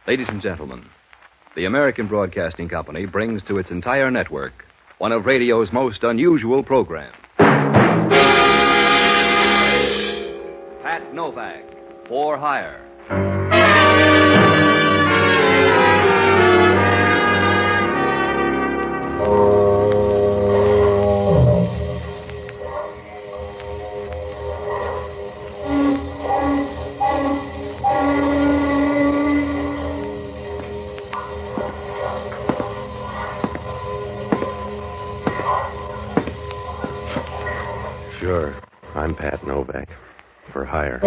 Ladies and gentlemen, the American Broadcasting Company brings to its entire network one of radio's most unusual programs. Pat Novak, For Hire. Sure, I'm Pat Novak, for hire.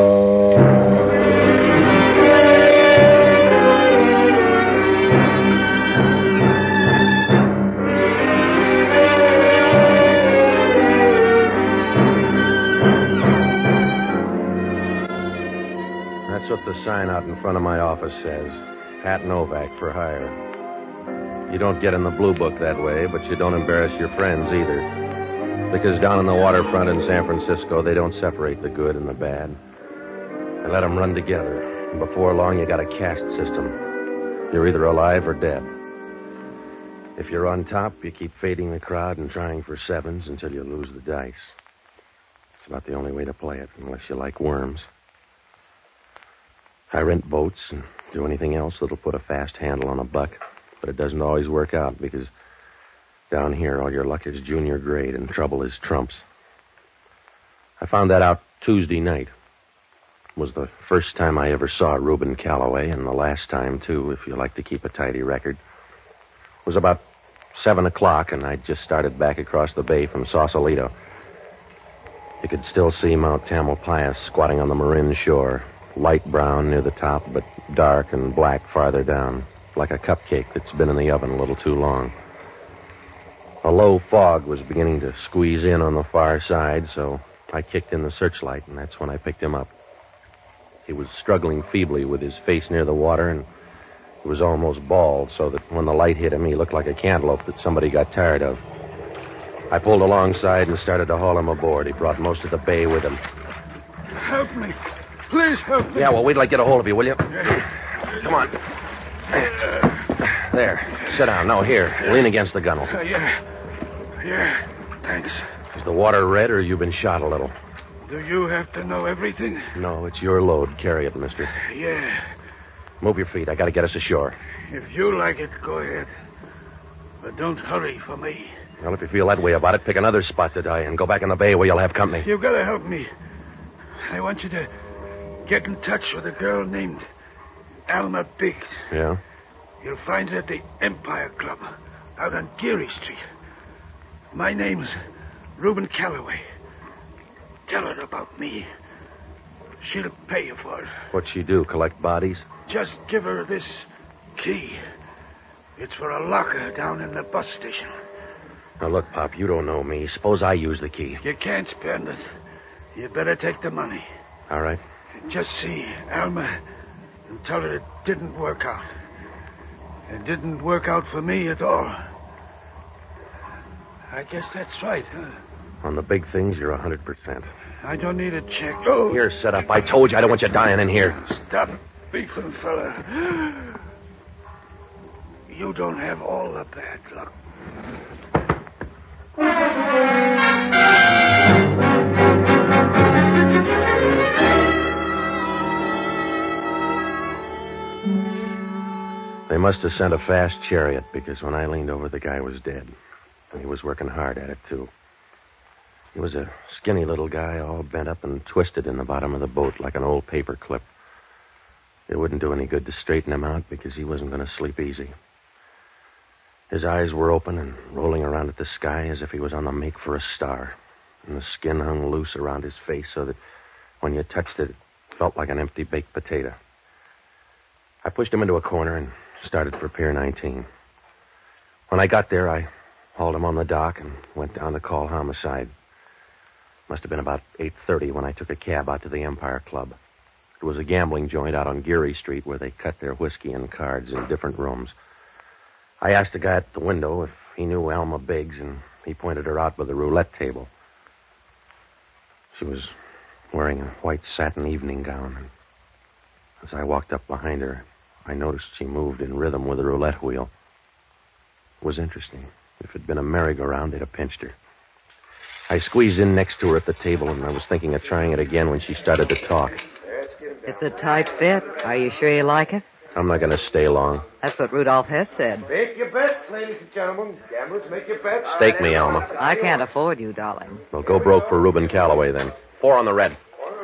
That's what the sign out in front of my office says. Pat Novak, for hire. You don't get in the blue book that way, but you don't embarrass your friends either. Because down on the waterfront in San Francisco, they don't separate the good and the bad. They let them run together. And before long, you got a caste system. You're either alive or dead. If you're on top, you keep fading the crowd and trying for sevens until you lose the dice. It's about the only way to play it, unless you like worms. I rent boats and do anything else that'll put a fast handle on a buck. But it doesn't always work out because down here, all your luck is junior grade and trouble is trumps. I found that out Tuesday night. It was the first time I ever saw Reuben Calloway, and the last time, too, if you like to keep a tidy record. It was about 7 o'clock, and I'd just started back across the bay from Sausalito. You could still see Mount Tamalpais squatting on the Marin shore, light brown near the top, but dark and black farther down, like a cupcake that's been in the oven a little too long. A low fog was beginning to squeeze in on the far side, so I kicked in the searchlight, and that's when I picked him up. He was struggling feebly with his face near the water, and he was almost bald, so that when the light hit him, he looked like a cantaloupe that somebody got tired of. I pulled alongside and started to haul him aboard. He brought most of the bay with him. Help me. Please help me. Yeah, well, wait till I get a hold of you, will you? Come on. There. Sit down. No, here. Lean against the gunwale. Yeah, thanks. Is the water red or you've been shot a little? Do you have to know everything? No, it's your load. Carry it, mister. Yeah. Move your feet. I got to get us ashore. If you like it, go ahead. But don't hurry for me. Well, if you feel that way about it, pick another spot to die in. Go back in the bay where you'll have company. You've got to help me. I want you to get in touch with a girl named Alma Biggs. Yeah? You'll find her at the Empire Club out on Geary Street. My name's Reuben Calloway. Tell her about me. She'll pay you for it. What'd she do, collect bodies? Just give her this key. It's for a locker down in the bus station. Now, look, Pop, you don't know me. Suppose I use the key. You can't spend it. You better take the money. All right. Just see Alma and tell her it didn't work out. It didn't work out for me at all. I guess that's right, huh? On the big things, you're 100%. I don't need a check. Oh! Here, set up. I told you I don't want you dying in here. Stop beefing, fella. You don't have all the bad luck. They must have sent a fast chariot because when I leaned over, the guy was dead. And he was working hard at it, too. He was a skinny little guy, all bent up and twisted in the bottom of the boat like an old paper clip. It wouldn't do any good to straighten him out because he wasn't going to sleep easy. His eyes were open and rolling around at the sky as if he was on the make for a star. And the skin hung loose around his face so that when you touched it, it felt like an empty baked potato. I pushed him into a corner and started for Pier 19. When I got there, I hauled him on the dock and went down to call homicide. Must have been about 8:30 when I took a cab out to the Empire Club. It was a gambling joint out on Geary Street where they cut their whiskey and cards in different rooms. I asked the guy at the window if he knew Alma Biggs, and he pointed her out by the roulette table. She was wearing a white satin evening gown. And as I walked up behind her, I noticed she moved in rhythm with the roulette wheel. It was interesting. If it'd been a merry-go-round, they'd have pinched her. I squeezed in next to her at the table, and I was thinking of trying it again when she started to talk. It's a tight fit. Are you sure you like it? I'm not going to stay long. That's what Rudolph Hess said. Make your bets, ladies and gentlemen. Gamblers, make your bets. Stake me, Alma. I can't afford you, darling. Well, go broke for Reuben Calloway, then. 4 on the red.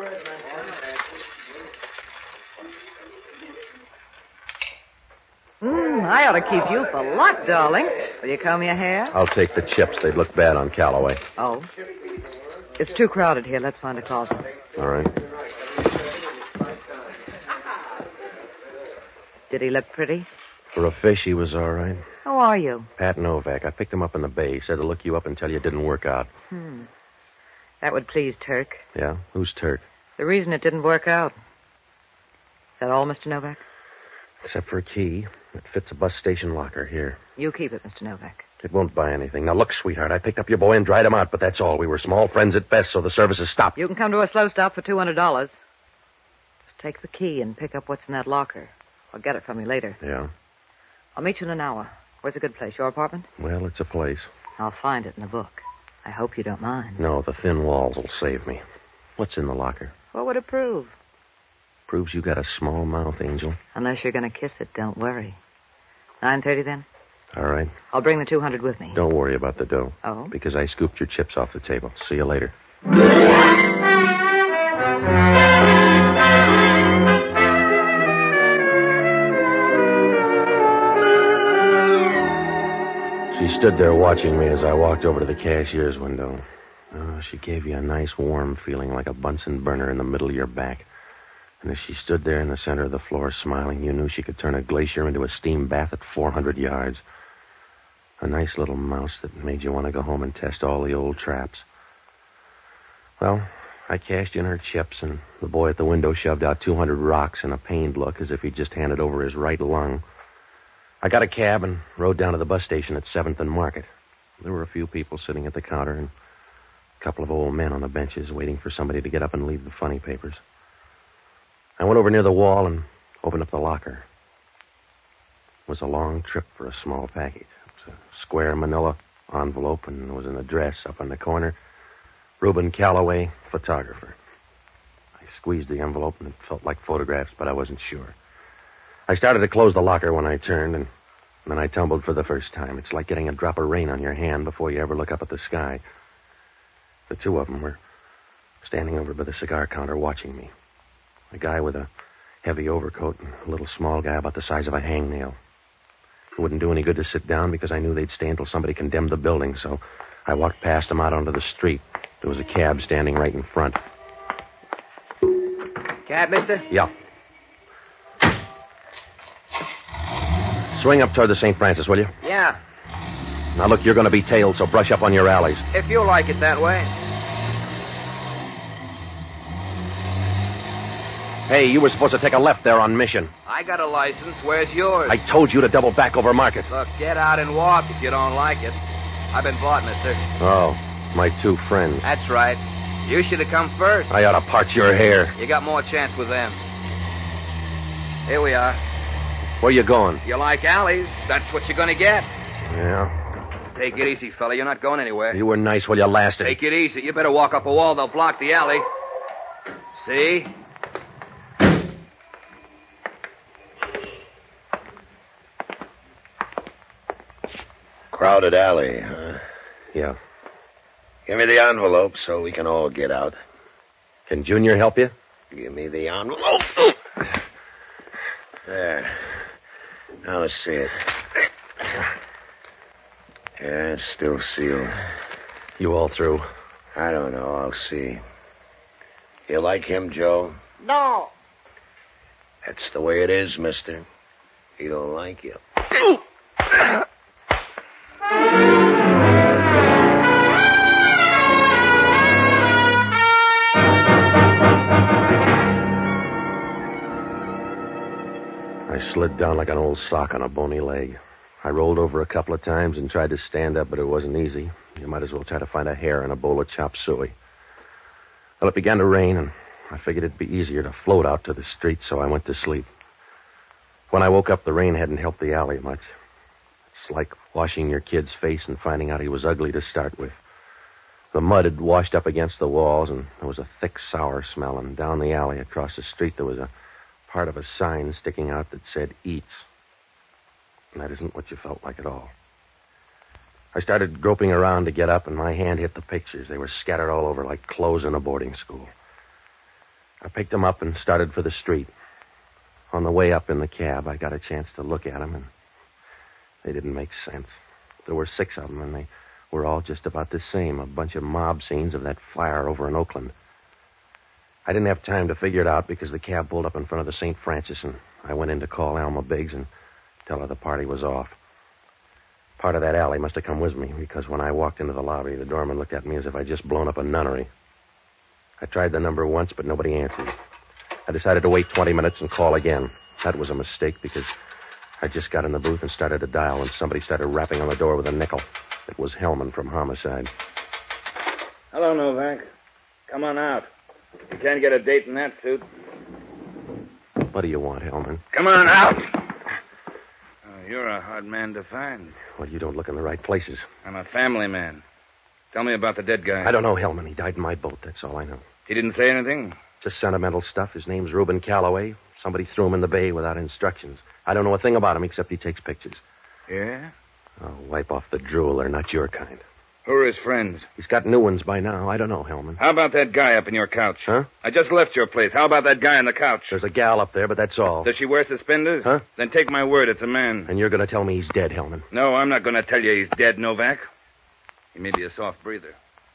I ought to keep you for luck, darling. Will you comb your hair? I'll take the chips. They'd look bad on Calloway. Oh. It's too crowded here. Let's find a closet. All right. Did he look pretty? For a fish, he was all right. Who are you? Pat Novak. I picked him up in the bay. He said to look you up until you didn't work out. That would please Turk. Yeah? Who's Turk? The reason it didn't work out. Is that all, Mr. Novak? Except for a key. It fits a bus station locker here. You keep it, Mr. Novak. It won't buy anything. Now, look, sweetheart, I picked up your boy and dried him out, but that's all. We were small friends at best, so the service is stopped. You can come to a slow stop for $200. Just take the key and pick up what's in that locker. I'll get it from you later. Yeah? I'll meet you in an hour. Where's a good place? Your apartment? Well, it's a place. I'll find it in the book. I hope you don't mind. No, the thin walls will save me. What's in the locker? What would it prove? Proves you got a small mouth, Angel. Unless you're going to kiss it, don't worry. 9:30 then? All right. I'll bring the 200 with me. Don't worry about the dough. Oh? Because I scooped your chips off the table. See you later. She stood there watching me as I walked over to the cashier's window. Oh, she gave you a nice warm feeling like a Bunsen burner in the middle of your back. And as she stood there in the center of the floor smiling, you knew she could turn a glacier into a steam bath at 400 yards. A nice little mouse that made you want to go home and test all the old traps. Well, I cashed in her chips, and the boy at the window shoved out 200 rocks in a pained look as if he'd just handed over his right lung. I got a cab and rode down to the bus station at 7th and Market. There were a few people sitting at the counter and a couple of old men on the benches waiting for somebody to get up and leave the funny papers. I went over near the wall and opened up the locker. It was a long trip for a small package. It was a square manila envelope, and there was an address up in the corner. Reuben Calloway, photographer. I squeezed the envelope, and it felt like photographs, but I wasn't sure. I started to close the locker when I turned, and then I tumbled for the first time. It's like getting a drop of rain on your hand before you ever look up at the sky. The two of them were standing over by the cigar counter watching me. A guy with a heavy overcoat and a little small guy about the size of a hangnail. It wouldn't do any good to sit down because I knew they'd stay until somebody condemned the building, so I walked past them out onto the street. There was a cab standing right in front. Cab, mister? Yeah. Swing up toward the St. Francis, will you? Yeah, Now, look, you're going to be tailed, so brush up on your alleys. if you like it that way. Hey, you were supposed to take a left there on Mission. I got a license. Where's yours? I told you to double back over Market. Look, get out and walk if you don't like it. I've been bought, mister. Oh, my two friends. That's right. You should have come first. I ought to part your hair. You got more chance with them. Here we are. Where you going? You like alleys, that's what you're going to get. Yeah. Take it easy, fella. You're not going anywhere. You were nice while you lasted. Take it easy. You better walk up a wall. They'll block the alley. See? Crowded alley, huh? Yeah. Give me the envelope so we can all get out. Can Junior help you? Give me the envelope. There. Now let's see it. Yeah, it's still sealed. You all through? I don't know. I'll see. You like him, Joe? No. That's the way it is, mister. He don't like you. I slid down like an old sock on a bony leg. I rolled over a couple of times and tried to stand up, but it wasn't easy. You might as well try to find a hare in a bowl of chop suey. Well, it began to rain, and I figured it'd be easier to float out to the street, so I went to sleep. When I woke up, the rain hadn't helped the alley much. It's like washing your kid's face and finding out he was ugly to start with. The mud had washed up against the walls, and there was a thick, sour smell. And down the alley across the street, there was a part of a sign sticking out that said Eats. And that isn't what you felt like at all. I started groping around to get up, and my hand hit the pictures. They were scattered all over like clothes in a boarding school. I picked them up and started for the street. On the way up in the cab, I got a chance to look at them, and they didn't make sense. There were 6 of them, and they were all just about the same, a bunch of mob scenes of that fire over in Oakland. I didn't have time to figure it out because the cab pulled up in front of the St. Francis, and I went in to call Alma Biggs and tell her the party was off. Part of that alley must have come with me, because when I walked into the lobby, the doorman looked at me as if I'd just blown up a nunnery. I tried the number once, but nobody answered. I decided to wait 20 minutes and call again. That was a mistake, because I just got in the booth and started to dial when somebody started rapping on the door with a nickel. It was Hellman from Homicide. Hello, Novak. Come on out. You can't get a date in that suit. What do you want, Hellman? Come on out! Oh, you're a hard man to find. Well, you don't look in the right places. I'm a family man. Tell me about the dead guy. I don't know, Hellman. He died in my boat. That's all I know. He didn't say anything? Just sentimental stuff. His name's Reuben Calloway. Somebody threw him in the bay without instructions. I don't know a thing about him except he takes pictures. Yeah? Oh, wipe off the drool. They're not your kind. Who are his friends? He's got new ones by now. I don't know, Hellman. How about that guy up in your couch? Huh? I just left your place. How about that guy on the couch? There's a gal up there, but that's all. Does she wear suspenders? Huh? Then take my word, it's a man. And you're going to tell me he's dead, Hellman. No, I'm not going to tell you he's dead, Novak. He may be a soft breather.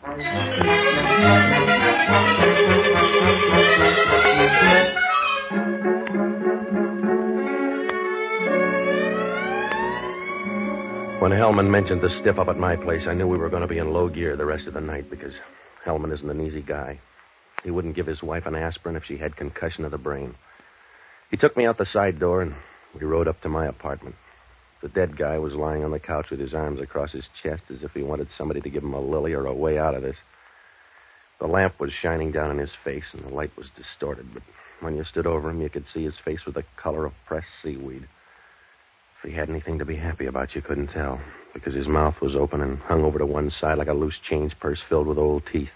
When Hellman mentioned the stiff up at my place, I knew we were going to be in low gear the rest of the night because Hellman isn't an easy guy. He wouldn't give his wife an aspirin if she had concussion of the brain. He took me out the side door, and we rode up to my apartment. The dead guy was lying on the couch with his arms across his chest as if he wanted somebody to give him a lily or a way out of this. The lamp was shining down in his face, and the light was distorted, but when you stood over him, you could see his face was the color of pressed seaweed. If he had anything to be happy about, you couldn't tell, because his mouth was open and hung over to one side like a loose change purse filled with old teeth.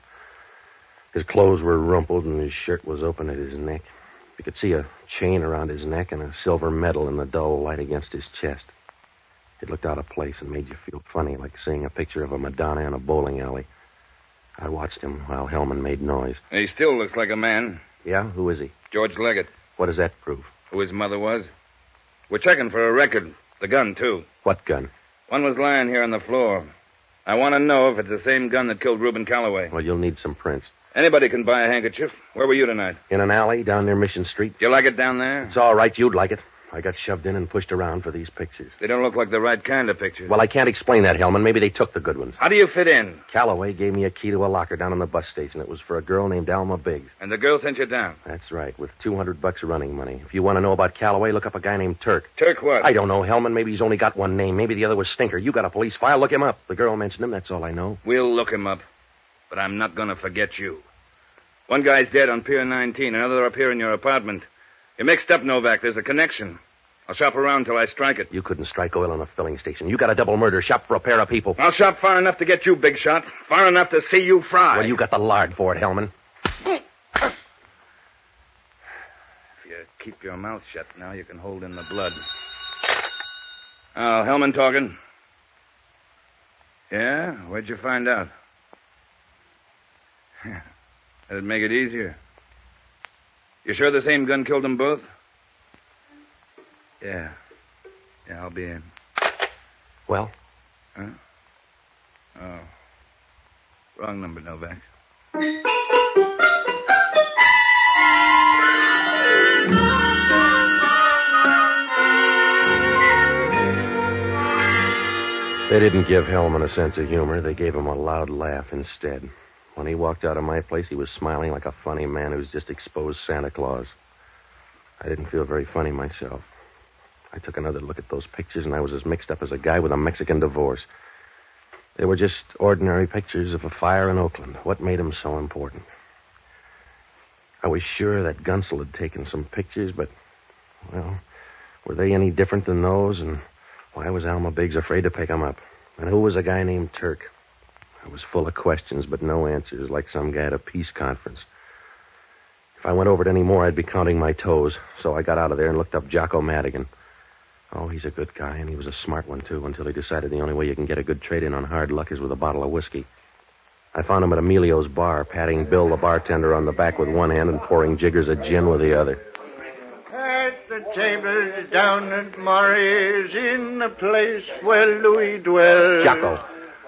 His clothes were rumpled, and his shirt was open at his neck. You could see a chain around his neck and a silver medal in the dull light against his chest. It looked out of place and made you feel funny, like seeing a picture of a Madonna in a bowling alley. I watched him while Hellman made noise. He still looks like a man. Yeah? Who is he? George Leggett. What does that prove? Who his mother was. We're checking for a record. The gun, too. What gun? One was lying here on the floor. I want to know if it's the same gun that killed Reuben Calloway. Well, you'll need some prints. Anybody can buy a handkerchief. Where were you tonight? In an alley down near Mission Street. You like it down there? It's all right. You'd like it. I got shoved in and pushed around for these pictures. They don't look like the right kind of pictures. Well, I can't explain that, Hellman. Maybe they took the good ones. How do you fit in? Calloway gave me a key to a locker down in the bus station. It was for a girl named Alma Biggs. And the girl sent you down? That's right, with $200 running money. If you want to know about Calloway, look up a guy named Turk. Turk what? I don't know, Hellman. Maybe he's only got one name. Maybe the other was Stinker. You got a police file. Look him up. The girl mentioned him. That's all I know. We'll look him up. But I'm not going to forget you. One guy's dead on Pier 19. Another up here in your apartment. You're mixed up, Novak. There's a connection. I'll shop around till I strike it. You couldn't strike oil on a filling station. You got a double murder. Shop for a pair of people. I'll shop far enough to get you, big shot. Far enough to see you fry. Well, you got the lard for it, Hellman. If you keep your mouth shut now, you can hold in the blood. Oh, Hellman talking. Yeah? Where'd you find out? That'd make it easier. You sure the same gun killed them both? Yeah. Yeah, I'll be in. Well? Huh? Oh. Wrong number, Novak. They didn't give Hellman a sense of humor. They gave him a loud laugh instead. When he walked out of my place, he was smiling like a funny man who's just exposed Santa Claus. I didn't feel very funny myself. I took another look at those pictures, and I was as mixed up as a guy with a Mexican divorce. They were just ordinary pictures of a fire in Oakland. What made them so important? I was sure that Gunsel had taken some pictures, but, well, Were they any different than those? And why was Alma Biggs afraid to pick them up? And who was a guy named Turk? I was full of questions, but no answers, like some guy at a peace conference. If I went over it any more, I'd be counting my toes. So I got out of there and looked up Jocko Madigan. Oh, he's a good guy, and he was a smart one, too, until he decided the only way you can get a good trade-in on hard luck is with a bottle of whiskey. I found him at Emilio's bar, patting Bill, the bartender, on the back with one hand and pouring jiggers of gin with the other. At the tables down at Murray's, in the place where Louis dwells. Jocko.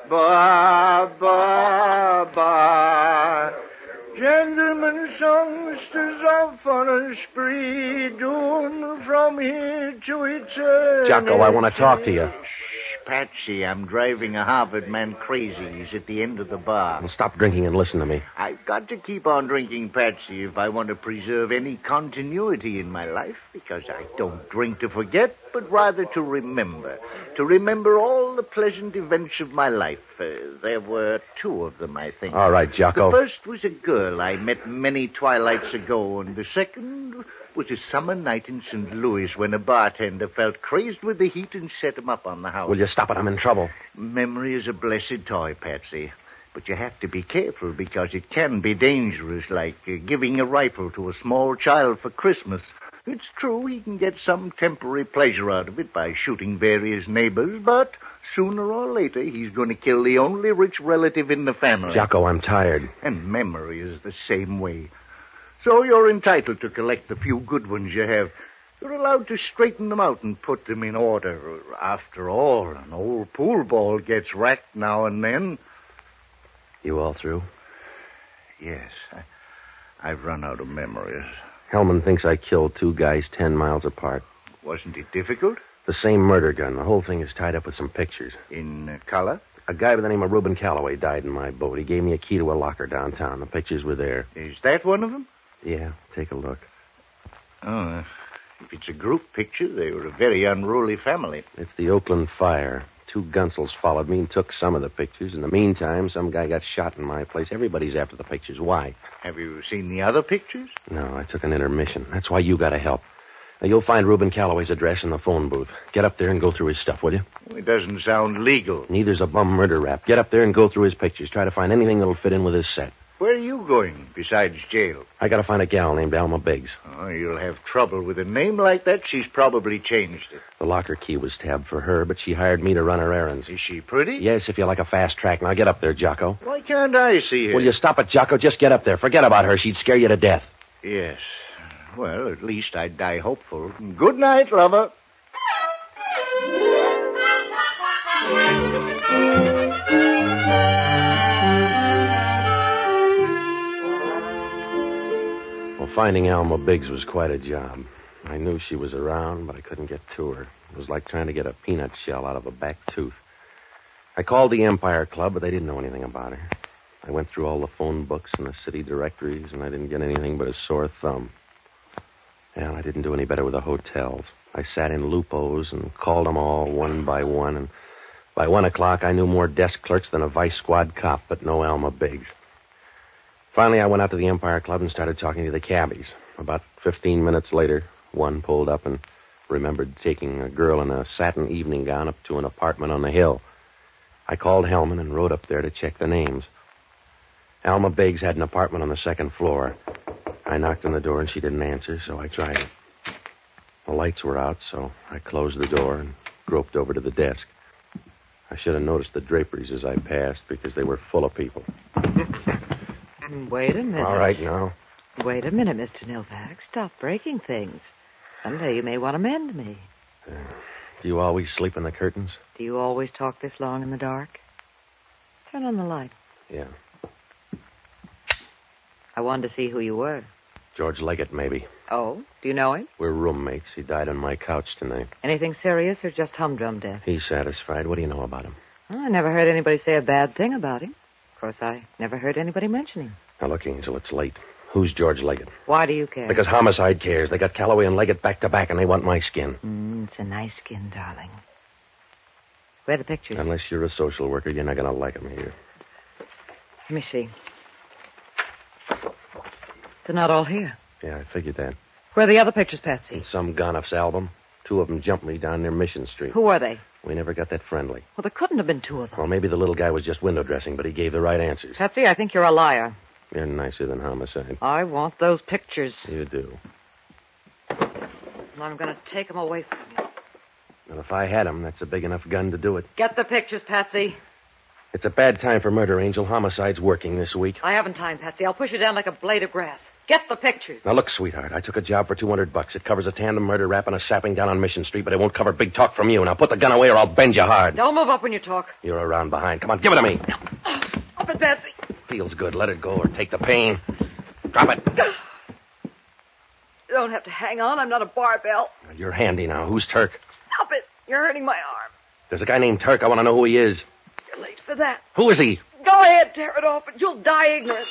Ba, ba, ba. Gentlemen songsters off on a spree, doomed from here to eternity. Jocko, I want to talk to you. Shh, Patsy, I'm driving a Harvard man crazy. He's at the end of the bar. Well, stop drinking and listen to me. I've got to keep on drinking, Patsy, if I want to preserve any continuity in my life, because I don't drink to forget, but rather to remember. To remember all the pleasant events of my life. There were two of them, I think. All right, Jocko. The first was a girl I met many twilights ago, and the second was a summer night in St. Louis when a bartender felt crazed with the heat and set him up on the house. Will you stop it? I'm in trouble. Memory is a blessed toy, Patsy. But you have to be careful because it can be dangerous, like giving a rifle to a small child for Christmas. It's true he can get some temporary pleasure out of it by shooting various neighbors, but sooner or later he's going to kill the only rich relative in the family. Jocko, I'm tired. And memory is the same way. So you're entitled to collect the few good ones you have. You're allowed to straighten them out and put them in order. After all, an old pool ball gets racked now and then. You all through? Yes. I've run out of memories. Hellman thinks I killed two guys 10 miles apart. Wasn't it difficult? The same murder gun. The whole thing is tied up with some pictures. In color? A guy by the name of Reuben Calloway died in my boat. He gave me a key to a locker downtown. The pictures were there. Is that one of them? Yeah, take a look. Oh, if it's a group picture, they were a very unruly family. It's the Oakland fire. Two gunsels followed me and took some of the pictures. In the meantime, some guy got shot in my place. Everybody's after the pictures. Why? Have you seen the other pictures? No, I took an intermission. That's why you gotta help. Now, you'll find Reuben Calloway's address in the phone booth. Get up there and go through his stuff, will you? It doesn't sound legal. Neither's a bum murder rap. Get up there and go through his pictures. Try to find anything that'll fit in with his set. Where are you going, besides jail? I gotta find a gal named Alma Biggs. Oh, you'll have trouble with a name like that. She's probably changed it. The locker key was tabbed for her, but she hired me to run her errands. Is she pretty? Yes, if you like a fast track. Now get up there, Jocko. Why can't I see her? Will you stop it, Jocko? Just get up there. Forget about her. She'd scare you to death. Yes. Well, at least I'd die hopeful. Good night, lover. Well, finding Alma Biggs was quite a job. I knew she was around, but I couldn't get to her. It was like trying to get a peanut shell out of a back tooth. I called the Empire Club, but they didn't know anything about her. I went through all the phone books and the city directories, and I didn't get anything but a sore thumb. And I didn't do any better with the hotels. I sat in Lupo's and called them all one by one, and by 1 o'clock I knew more desk clerks than a vice squad cop, but no Alma Biggs. Finally, I went out to the Empire Club and started talking to the cabbies. About 15 minutes later, one pulled up and remembered taking a girl in a satin evening gown up to an apartment on the hill. I called Hellman and rode up there to check the names. Alma Biggs had an apartment on the second floor. I knocked on the door and she didn't answer, so I tried it. The lights were out, so I closed the door and groped over to the desk. I should have noticed the draperies as I passed because they were full of people. Wait a minute. All right, now. Wait a minute, Mr. Nilvac. Stop breaking things. Someday you may want to mend me. Do you always sleep in the curtains? Do you always talk this long in the dark? Turn on the light. Yeah. I wanted to see who you were. George Leggett, maybe. Oh? Do you know him? We're roommates. He died on my couch tonight. Anything serious or just humdrum death? He's satisfied. What do you know about him? I never heard anybody say a bad thing about him. Of course, I never heard anybody mention him. Now, look, Angel, it's late. Who's George Leggett? Why do you care? Because homicide cares. They got Calloway and Leggett back to back, and they want my skin. It's a nice skin, darling. Where are the pictures? Unless you're a social worker, you're not going to like them here. Let me see. They're not all here. Yeah, I figured that. Where are the other pictures, Patsy? In some Gonoff's album. 2 of them jumped me down near Mission Street. Who were they? We never got that friendly. Well, there couldn't have been 2 of them. Well, maybe the little guy was just window dressing, but he gave the right answers. Patsy, I think you're a liar. You're nicer than homicide. I want those pictures. You do. And I'm going to take them away from you. And if I had them, that's a big enough gun to do it. Get the pictures, Patsy. It's a bad time for murder, Angel. Homicide's working this week. I haven't time, Patsy. I'll push you down like a blade of grass. Get the pictures. Now, look, sweetheart, I took a job for $200. It covers a tandem murder rap and a sapping down on Mission Street, but it won't cover big talk from you. Now, put the gun away or I'll bend you hard. Don't move up when you talk. You're around behind. Come on, give it to me. Stop it, Patsy. Feels good. Let it go or take the pain. Drop it. You don't have to hang on. I'm not a barbell. You're handy now. Who's Turk? Stop it. You're hurting my arm. There's a guy named Turk. I want to know who he is. You're late for that. Who is he? Go ahead, tear it off, and you'll die ignorant.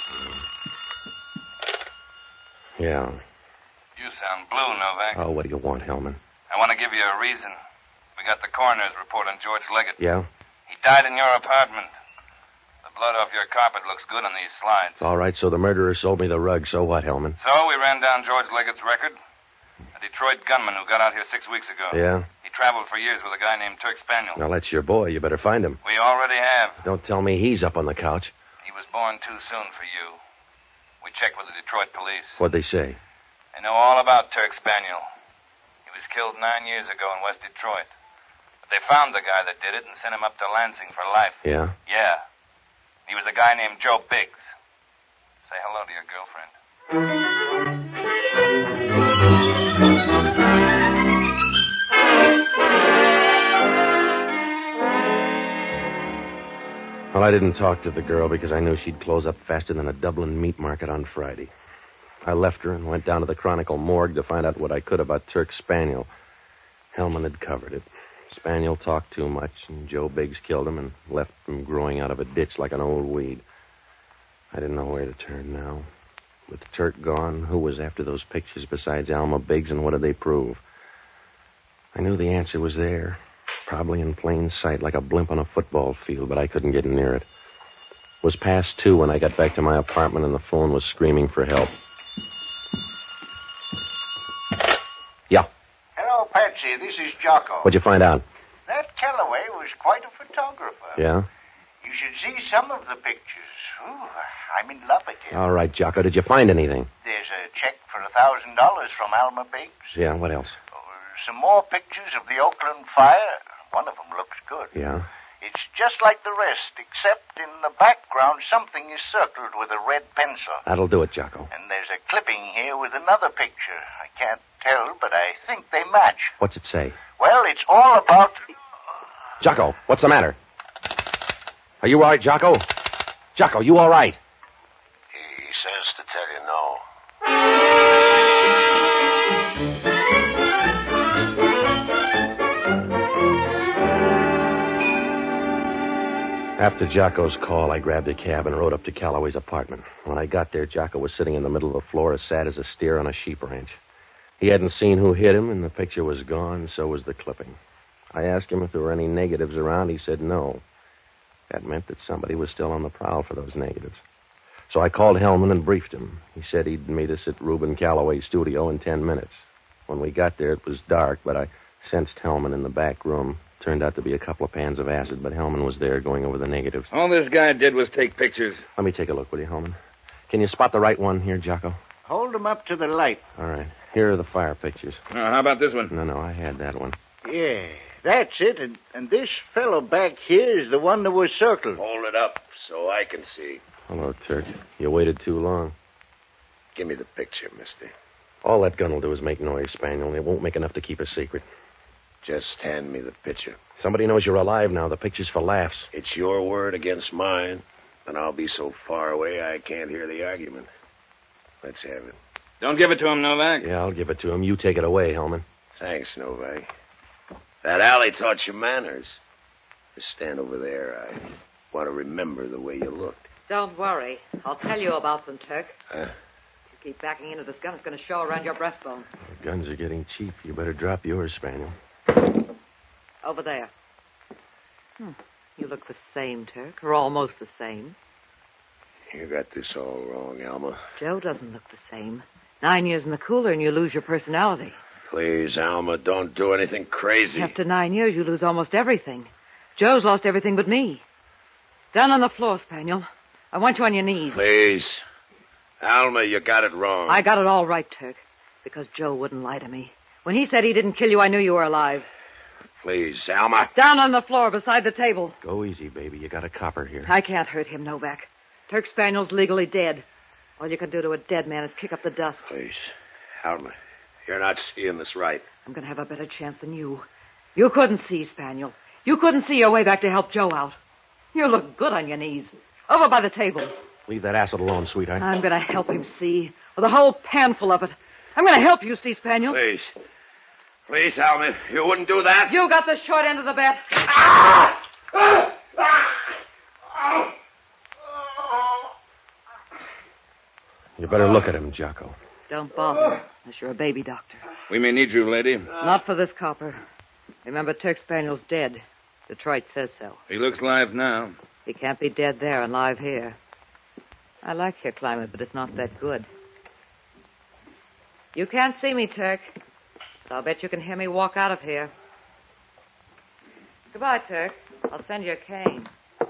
Yeah. You sound blue, Novak. Oh, what do you want, Hellman? I want to give you a reason. We got the coroner's report on George Leggett. Yeah? He died in your apartment. The blood off your carpet looks good on these slides. All right, so the murderer sold me the rug. So what, Hellman? So we ran down George Leggett's record. A Detroit gunman who got out here 6 weeks ago. Yeah? He traveled for years with a guy named Turk Spaniel. Now, that's your boy. You better find him. We already have. Don't tell me he's up on the couch. He was born too soon for you. We checked with the Detroit police. What'd they say? They know all about Turk Spaniel. He was killed 9 years ago in West Detroit. But they found the guy that did it and sent him up to Lansing for life. Yeah? Yeah. He was a guy named Joe Biggs. Say hello to your girlfriend. Well, I didn't talk to the girl because I knew she'd close up faster than a Dublin meat market on Friday. I left her and went down to the Chronicle morgue to find out what I could about Turk Spaniel. Hellman had covered it. Spaniel talked too much, and Joe Biggs killed him and left him growing out of a ditch like an old weed. I didn't know where to turn now. With Turk gone, who was after those pictures besides Alma Biggs, and what did they prove? I knew the answer was there, probably in plain sight like a blimp on a football field, but I couldn't get near it. It was past 2 when I got back to my apartment, and the phone was screaming for help. Yeah. Hello, Patsy. This is Jocko. What'd you find out? That Calloway was quite a photographer. Yeah? You should see some of the pictures. Ooh, I'm in love with him. All right, Jocko. Did you find anything? There's a check for $1,000 from Alma Biggs. Yeah, what else? Some more pictures of the Oakland fire. One of them looks good. Yeah? It's just like the rest, except in the background something is circled with a red pencil. That'll do it, Jocko. And there's a clipping here with another picture. I can't tell, but I think they match. What's it say? Well, it's all about... Jocko, what's the matter? Are you all right, Jocko? Jocko, you all right? He says to tell you no. After Jocko's call, I grabbed a cab and rode up to Calloway's apartment. When I got there, Jocko was sitting in the middle of the floor as sad as a steer on a sheep ranch. He hadn't seen who hit him, and the picture was gone, so was the clipping. I asked him if there were any negatives around. He said no. That meant that somebody was still on the prowl for those negatives. So I called Hellman and briefed him. He said he'd meet us at Reuben Calloway's studio in 10 minutes. When we got there, it was dark, but I sensed Hellman in the back room. Turned out to be a couple of pans of acid, but Hellman was there going over the negatives. All this guy did was take pictures. Let me take a look, will you, Hellman? Can you spot the right one here, Jocko? Hold them up to the light. All right. Here are the fire pictures. How about this one? No, I had that one. Yeah, that's it. And this fellow back here is the one that was circled. Hold it up so I can see. Hello, Turk. You waited too long. Give me the picture, mister. All that gun will do is make noise, Spaniel, and it won't make enough to keep a secret. Just hand me the picture. Somebody knows you're alive now. The picture's for laughs. It's your word against mine, and I'll be so far away I can't hear the argument. Let's have it. Don't give it to him, Novak. Yeah, I'll give it to him. You take it away, Hellman. Thanks, Novak. That alley taught you manners. Just stand over there. I want to remember the way you looked. Don't worry. I'll tell you about them, Turk. Huh? If you keep backing into this gun, it's going to show around your breastbone. The guns are getting cheap. You better drop yours, Spaniel. Over there. You look the same, Turk, or almost the same. You got this all wrong, Alma. Joe doesn't look the same. 9 years in the cooler and you lose your personality. Please, Alma, don't do anything crazy. After 9 years, you lose almost everything. Joe's lost everything but me. Down on the floor, Spaniel. I want you on your knees. Please. Alma, you got it wrong. I got it all right, Turk. Because Joe wouldn't lie to me. When he said he didn't kill you, I knew you were alive. Please, Alma. Down on the floor beside the table. Go easy, baby. You got a copper here. I can't hurt him, Novak. Turk Spaniel's legally dead. All you can do to a dead man is kick up the dust. Please. Alma, you're not seeing this right. I'm going to have a better chance than you. You couldn't see, Spaniel. You couldn't see your way back to help Joe out. You look good on your knees. Over by the table. Leave that acid alone, sweetheart. I'm going to help him see. With a whole panful of it. I'm going to help you see, Spaniel. Please. Please, Alma, you wouldn't do that? You got the short end of the bet. You better look at him, Jocko. Don't bother, unless you're a baby doctor. We may need you, lady. Not for this copper. Remember, Turk Spaniel's dead. Detroit says so. He looks live now. He can't be dead there and live here. I like your climate, but it's not that good. You can't see me, Turk. So I'll bet you can hear me walk out of here. Goodbye, Turk. I'll send you a cane.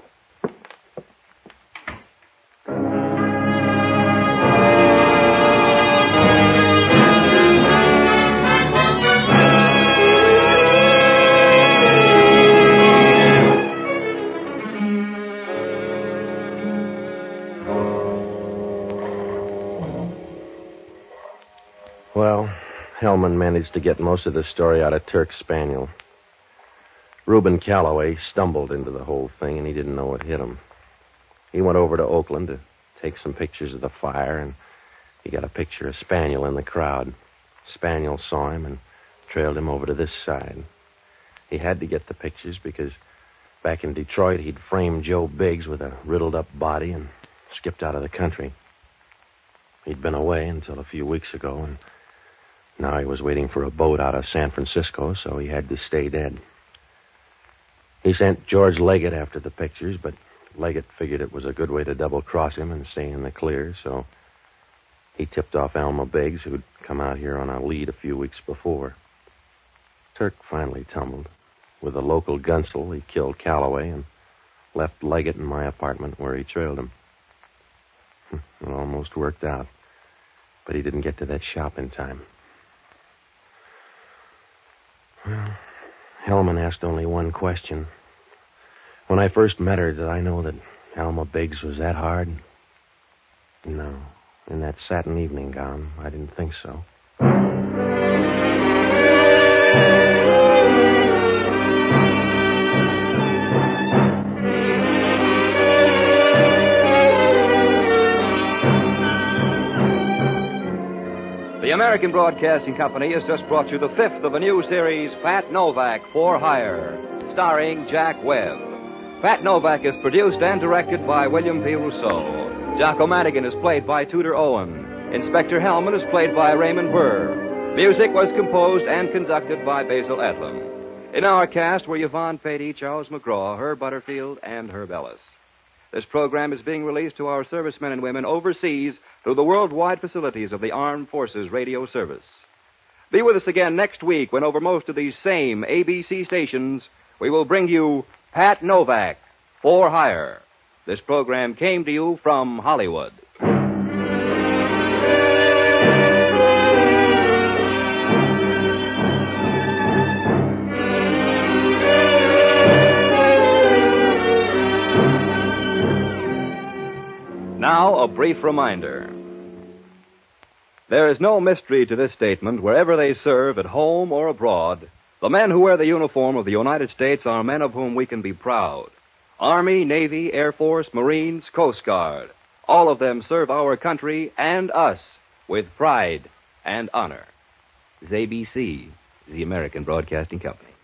Well, Hellman managed to get most of the story out of Turk Spaniel. Reuben Calloway stumbled into the whole thing, and he didn't know what hit him. He went over to Oakland to take some pictures of the fire, and he got a picture of Spaniel in the crowd. Spaniel saw him and trailed him over to this side. He had to get the pictures because back in Detroit, he'd framed Joe Biggs with a riddled-up body and skipped out of the country. He'd been away until a few weeks ago, and now he was waiting for a boat out of San Francisco, so he had to stay dead. He sent George Leggett after the pictures, but Leggett figured it was a good way to double-cross him and stay in the clear, so he tipped off Alma Biggs, who'd come out here on a lead a few weeks before. Turk finally tumbled. With a local gunsel, he killed Calloway and left Leggett in my apartment where he trailed him. It almost worked out, but he didn't get to that shop in time. Well, Hellman asked only one question. When I first met her, did I know that Alma Biggs was that hard? No. In that satin evening gown, I didn't think so. The American Broadcasting Company has just brought you the fifth of a new series, Pat Novak for Hire, starring Jack Webb. Pat Novak is produced and directed by William P. Rousseau. Jocko Madigan is played by Tudor Owen. Inspector Hellman is played by Raymond Burr. Music was composed and conducted by Basil Edlund. In our cast were Yvonne Patey, Charles McGraw, Herb Butterfield, and Herb Ellis. This program is being released to our servicemen and women overseas through the worldwide facilities of the Armed Forces Radio Service. Be with us again next week when over most of these same ABC stations we will bring you Pat Novak for Hire. This program came to you from Hollywood. Now, a brief reminder. There is no mystery to this statement. Wherever they serve, at home or abroad, the men who wear the uniform of the United States are men of whom we can be proud. Army, Navy, Air Force, Marines, Coast Guard. All of them serve our country and us with pride and honor. This is ABC, the American Broadcasting Company.